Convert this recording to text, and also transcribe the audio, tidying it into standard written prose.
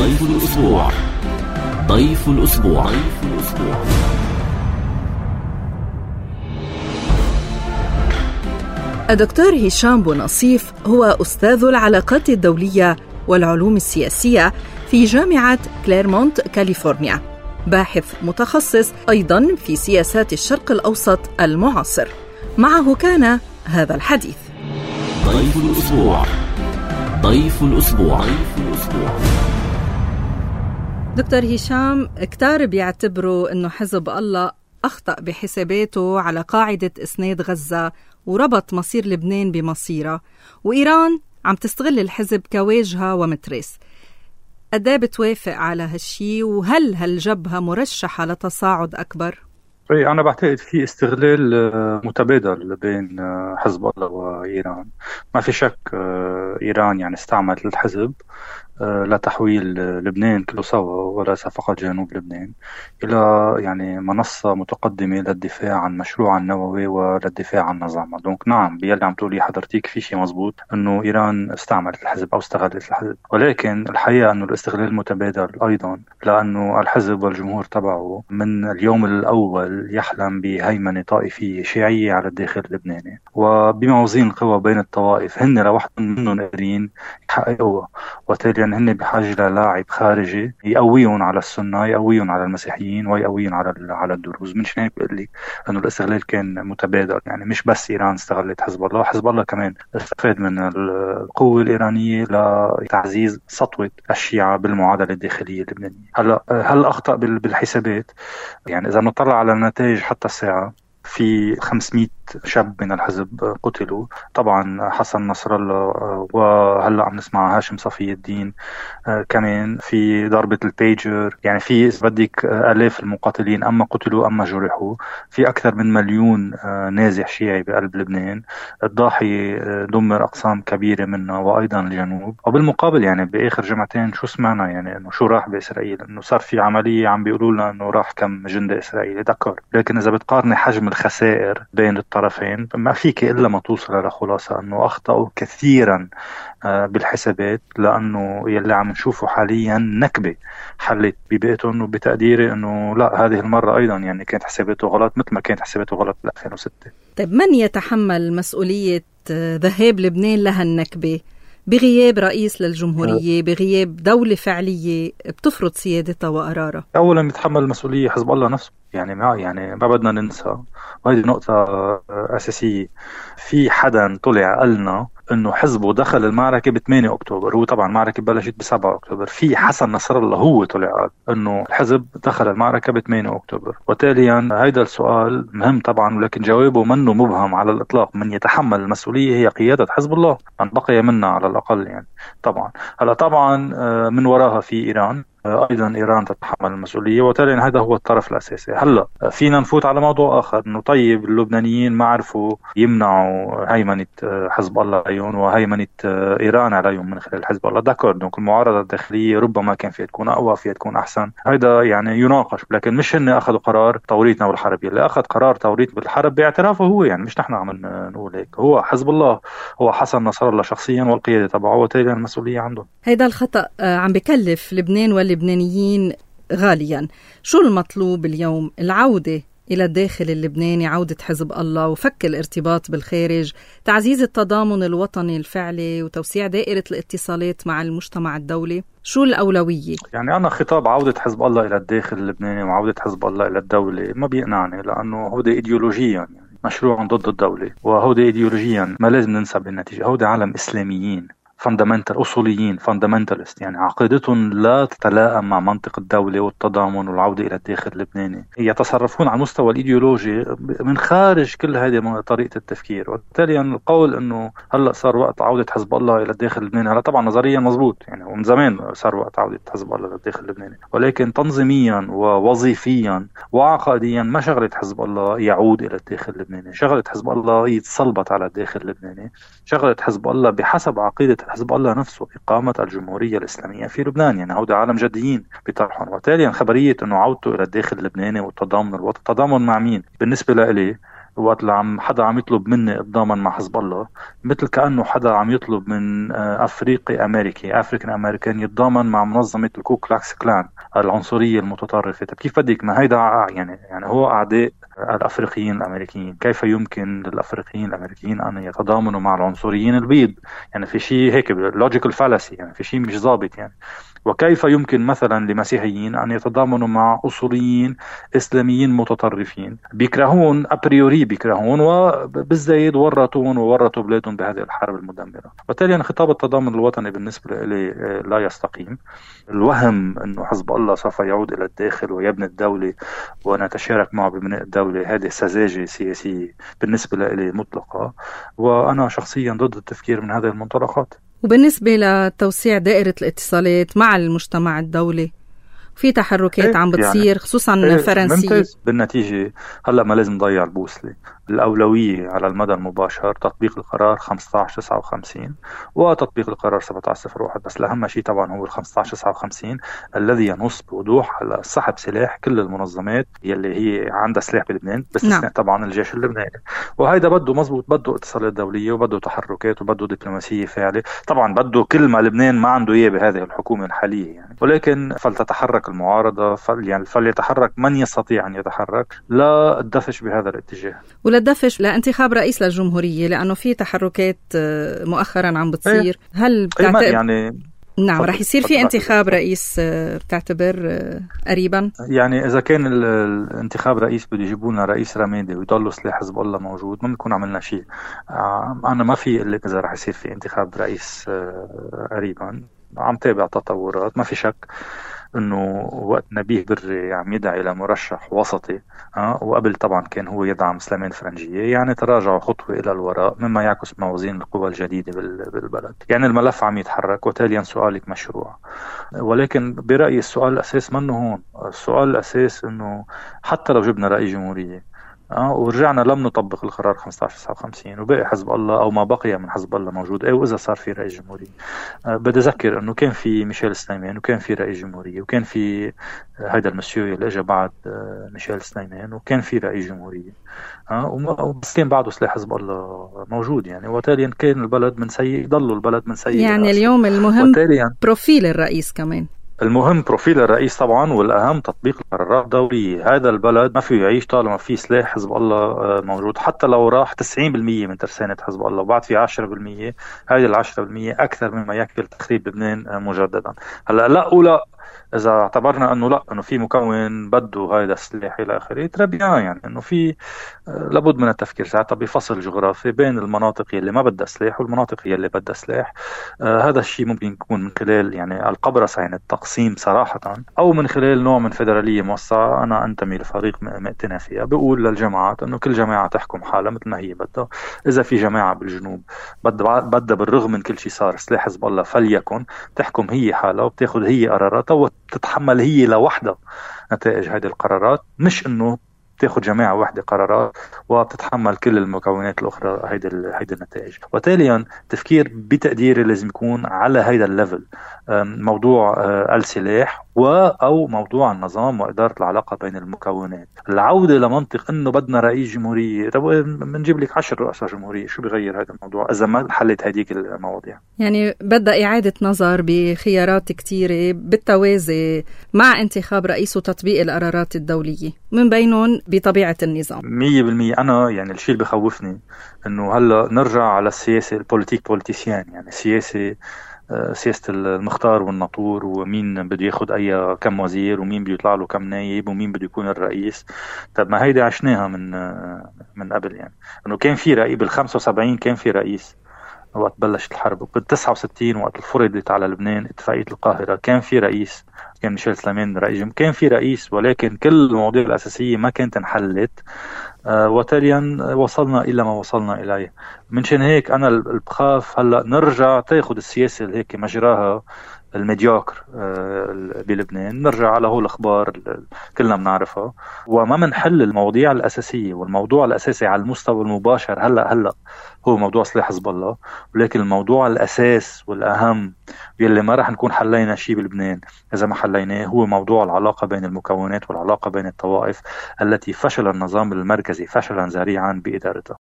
ضيف الأسبوع. ضيف الأسبوع. الدكتور هشام بونصيف هو أستاذ العلاقات الدولية والعلوم السياسية في جامعة كليرمونت كاليفورنيا، باحث متخصص أيضاً في سياسات الشرق الأوسط المعاصر. معه كان هذا الحديث. ضيف الأسبوع. ضيف الأسبوع. دكتور هشام، كتار بيعتبروا أنه حزب الله أخطأ بحساباته على قاعدة إسناد غزة وربط مصير لبنان بمصيرها، وإيران عم تستغل الحزب كواجهة ومترس. قد بتوافق على هالشي؟ وهل هالجبهة مرشحة لتصاعد أكبر؟ أنا بعتقد في استغلال متبادل بين حزب الله وإيران. ما في شك إيران يعني استعملت الحزب لتحويل لبنان كله سوا وليس فقط جنوب لبنان إلى يعني منصة متقدمة للدفاع عن مشروع النووي وللدفاع عن نظامها. دونك نعم، بيلي عم تقولي حضرتك في شيء مزبوط أنه إيران استعملت الحزب أو استغلت الحزب، ولكن الحقيقة أنه الاستغلال متبادل أيضا، لأنه الحزب والجمهور تبعه من اليوم الأول يحلم بهيمنة طائفية شيعية على الداخل اللبناني، وبموازين القوى بين الطوائف هن لوحدهم منهم قادرين يحققوها، وتالي هن بحاجة للاعب خارجي يقويهم على السنة، يقويهم على المسيحيين، ويقويهم على الدروز. من هيك بقول لك انه الاستغلال كان متبادل، يعني مش بس ايران استغلت حزب الله، حزب الله كمان استفاد من القوة الإيرانية لتعزيز سطوة الشيعة بالمعادلة الداخلية اللبنانية. هل أخطأ بالحسابات؟ يعني إذا نطلع على النتائج حتى الساعة، في 500 شاب من الحزب قتلوا، طبعا حسن نصر الله، وهلا عم نسمع هاشم صفي الدين كمان في ضربة البيجر. يعني في بدك آلاف المقاتلين، أما قتلوا أما جرحوا. في أكثر من 1,000,000 نازح شيعي بقلب لبنان. الضاحية دمر أقسام كبيرة منها وأيضا الجنوب. وبالمقابل يعني بآخر جمعتين شو سمعنا؟ يعني إنه شو راح بإسرائيل؟ إنه صار في عملية عم بيقولوا لنا إنه راح كم جندي إسرائيلي دكر. لكن إذا بتقارني حجم الخسائر بين الطرفين ما فيك إلا ما توصل لخلاصة أنه أخطأوا كثيرا بالحسابات، لأنه يلي عم نشوفه حاليا نكبة حلت ببيتهم. وبتقديري أنه لا، هذه المرة أيضا يعني كانت حساباته غلط مثل ما كانت حساباته غلط ب 2006. طيب، من يتحمل مسؤولية ذهاب لبنان لها النكبة بغياب رئيس للجمهورية، بغياب دولة فعلية بتفرض سيادتها وقرارها؟ أولا يتحمل المسؤولية حزب الله نفسه. يعني ما بدنا ننسى، وهذه نقطة أساسية. في حدا طلع قالنا انه حزبه دخل المعركة ب8 أكتوبر، هو طبعا المعركة بلشت ب7 أكتوبر. في حسن نصر الله هو طلع قال انه الحزب دخل المعركة ب8 أكتوبر. وتاليا هيدا السؤال مهم طبعا، ولكن جوابه منه مبهم على الإطلاق. من يتحمل المسؤولية هي قيادة حزب الله، من بقي منا على الأقل. يعني طبعا من وراها في إيران، أيضا إيران تتحمل المسؤولية، وبالتالي هذا هو الطرف الأساسي. هلأ فينا نفوت على موضوع آخر، إنه طيب اللبنانيين ما عرفوا يمنعوا هيمنة حزب الله عليهم وهيمنة إيران عليهم من خلال حزب الله، داكور. دونك المعارضة الداخلية ربما كان فيها تكون أقوى، فيها تكون أحسن، هذا يعني يناقش. لكن مش هن أخذوا قرار توريطنا بالحرب. اللي أخذ قرار توريط بالحرب باعترافه هو، يعني مش نحن عم نقول هيك، هو حزب الله، هو حسن نصر الله شخصيا والقيادة تبعه، وبالتالي المسؤولية عنده. هيدا الخطأ عم بكلف لبنان واللبنانيين غاليا. شو المطلوب اليوم؟ العودة إلى الداخل اللبناني، عودة حزب الله وفك الارتباط بالخارج، تعزيز التضامن الوطني الفعلي، وتوسيع دائرة الاتصالات مع المجتمع الدولي. شو الأولوية؟ يعني أنا خطاب عودة حزب الله إلى الداخل اللبناني وعودة حزب الله إلى الدولة ما بيقنعني، لأنه هو إيديولوجيا يعني مشروع ضد الدولة، وهو إيديولوجيا ما لازم ننسى بالنتيجة هو عالم إسلاميين فاندامنتال، أصوليين فاندامنتالست، يعني عقيدتهم لا تتلائم مع منطق الدولة والتضامن والعودة إلى الداخل اللبناني. يتصرفون على المستوى الإيديولوجي من خارج كل هذه طريقة التفكير. وبالتالي القول أنه هلأ صار وقت عودة حزب الله إلى الداخل اللبناني، هلا طبعا نظريا مزبوط يعني، ومن زمان صار وقت عودة حزب الله إلى الداخل اللبناني، ولكن تنظيميا ووظيفيا وعقائديا ما شغلة حزب الله يعود إلى الداخل اللبناني. شغلة حزب الله يتسلبط على الداخل اللبناني. شغلة حزب الله بحسب عقيدة حزب الله نفسه إقامة الجمهورية الإسلامية في لبنان. يعني هؤلاء عالم جديين بطرحهم. وبالتالي خبرية أنه عودته إلى الداخل اللبناني والتضامن الوطني، تضامن مع مين؟ بالنسبة لي وقت حدا عم يطلب مني اتضامن مع حزب الله، مثل كأنه حدا عم يطلب من أفريقي أمريكي أفريكان أمريكان يتضامن مع منظمة الكوكلاكس كلان العنصرية المتطرفة. طب كيف بدك؟ ما هيدا يعني هو أعداء الأفريقيين الأمريكيين. كيف يمكن للأفريقيين الأمريكيين أن يتضامنوا مع العنصريين البيض؟ يعني في شيء هيك logical fallacy، يعني في شيء مش ضابط يعني. وكيف يمكن مثلا لمسيحيين أن يتضامنوا مع أصوليين إسلاميين متطرفين بيكرهون أبريوري، بيكرهون وبالزايد ورطون وورطوا بلادهم بهذه الحرب المدمرة. وبالتالي خطاب التضامن الوطني بالنسبة لي لا يستقيم. الوهم أنه حزب الله سوف يعود إلى الداخل ويبني الدولة ونتشارك معه ببناء الدولة، هذه سذاجة سياسية بالنسبة لي مطلقة، وأنا شخصيا ضد التفكير من هذه المنطلقات. وبالنسبة لتوسيع دائرة الاتصالات مع المجتمع الدولي، في تحركات عم بتصير يعني خصوصا فرنسية. ممتاز. بالنتيجة هلأ ما لازم نضيع البوصلة. الأولوية على المدى المباشر تطبيق القرار 1559 وتطبيق القرار 1701، بس الأهم شيء طبعا هو 1559 الذي ينص بوضوح على سحب سلاح كل المنظمات يلي هي عندها سلاح بلبنان، باستثناء طبعا الجيش اللبناني. وهيدا بده مزبوط، بده اتصالات دولية وبده تحركات وبده دبلوماسية فاعلة. طبعا بده كل ما لبنان ما عنده إياه بهذه الحكومة الحالية يعني، ولكن فلتتحرك المعارضة، فليتحرك من يستطيع أن يتحرك لا الدفش بهذا الاتجاه، ولا الدفش لانتخاب رئيس للجمهورية، لأنه في تحركات مؤخرا عم بتصير. هل بتعتقد يعني نعم رح يصير في انتخاب رئيس بتعتبر قريبا؟ يعني إذا كان الانتخاب رئيس بده يجيبوا لنا رئيس رمادي ويضلوا سلاح حزب الله موجود، ما بنكون عملنا شيء. أنا ما في إلا إذا رح يصير في انتخاب رئيس قريبا. عم تابع تطورات، ما في شك انه وقت نبيه بري عم يدعي الى مرشح وسطي وقبل طبعا كان هو يدعم سليمان فرنجية، يعني تراجعوا خطوة الى الوراء مما يعكس موازين القوى الجديدة بالبلد. يعني الملف عم يتحرك، وتاليا سؤالك مشروع. ولكن برأيي السؤال الأساس منه هون. السؤال الأساس انه حتى لو جبنا رئيس جمهورية ورجعنا لم نطبق القرار 1559 وبقي حزب الله أو ما بقي من حزب الله موجود، وإذا صار في رئيس جمهورية، بدي أذكر أنه كان في ميشيل سليمان وكان في رئيس جمهورية وكان في هيدا المسيو اللي اجى بعد ميشيل سليمان وكان في رئيس جمهورية، بس كان بعده سلاح حزب الله موجود يعني. وتاليا كان البلد من سيء يضل البلد من سيء يعني اليوم المهم بروفيل الرئيس كمان. المهم بروفيل الرئيس طبعا، والأهم تطبيق القرارات الدولية. هذا البلد ما فيه يعيش طالما في سلاح حزب الله موجود، حتى لو راح 90% من ترسانة حزب الله وبعد في 10%، هذه 10% أكثر مما يكفي لتخريب لبنان مجددا. هلا لا إذا اعتبرنا أنه لا، أنه في مكون بده هذا السلاح إلى آخره، تربيان يعني أنه في لابد من التفكير ساعتها بفصل جغرافي بين المناطق اللي ما بدها سلاح والمناطق اللي بدها سلاح. هذا الشيء ممكن يكون من خلال يعني القبرصة، يعني التقسيم صراحة، أو من خلال نوع من فيدرالية موسعة. أنا أنتمي لفريق مقتنع فيها، بقول للجماعات أنه كل جماعة تحكم حالها مثل ما هي بدها. إذا في جماعة بالجنوب بدها بالرغم من كل شيء صار سلاح حزب الله، فليكن تحكم هي حالها وبتاخذ هي قراراتها وتتحمل هي لوحدها نتائج هذه القرارات، مش إنه تأخذ جماعة واحدة قرارات وبتتحمل كل المكونات الأخرى هيدا النتائج. وتاليا تفكير بتقديري لازم يكون على هيدا الليفل، موضوع السلاح أو موضوع النظام وإدارة العلاقة بين المكونات. العودة لمنطق إنه بدنا رئيس جمهورية، طب منجيب لك 10 رؤساء جمهورية، شو بيغير هذا الموضوع إذا ما حلت هذيك المواضيع؟ يعني بدأ إعادة نظر بخيارات كتيرة بالتوازي مع انتخاب رئيس وتطبيق القرارات الدولية، من بينهم بطبيعة النظام. 100%. أنا يعني الشيء اللي بخوفني إنه هلا نرجع على السياسة بوليتيسيان، يعني سياسة المختار والنطور، ومين بده ياخد أي كم وزير ومين بده يطلع له كم نايب ومين بده يكون الرئيس. طب ما هيدا عشناها من قبل، يعني إنه كان في رئيس بال75 كان في رئيس وقت بلشت الحرب، بال69 وقت فرضت على لبنان اتفاقية القاهرة كان في رئيس، كان ميشيل سليمان رئيس، كان في رئيس، ولكن كل المواضيع الأساسية ما كانت انحلت. وتاليا وصلنا إلى ما وصلنا إليه. منشان هيك أنا بخاف هلأ نرجع تاخد السياسة اللي هيك مجراها الميدياكر بلبنان، نرجع على هو الأخبار كلنا بنعرفها، وما منحل المواضيع الأساسية. والموضوع الأساسي على المستوى المباشر هلأ هو موضوع سلاح حزب الله، ولكن الموضوع الأساس والأهم يلي ما رح نكون حلينا شيء بلبنان إذا ما حليناه هو موضوع العلاقة بين المكونات والعلاقة بين الطوائف التي فشل النظام المركزي فشلا ذريعا بإدارتها.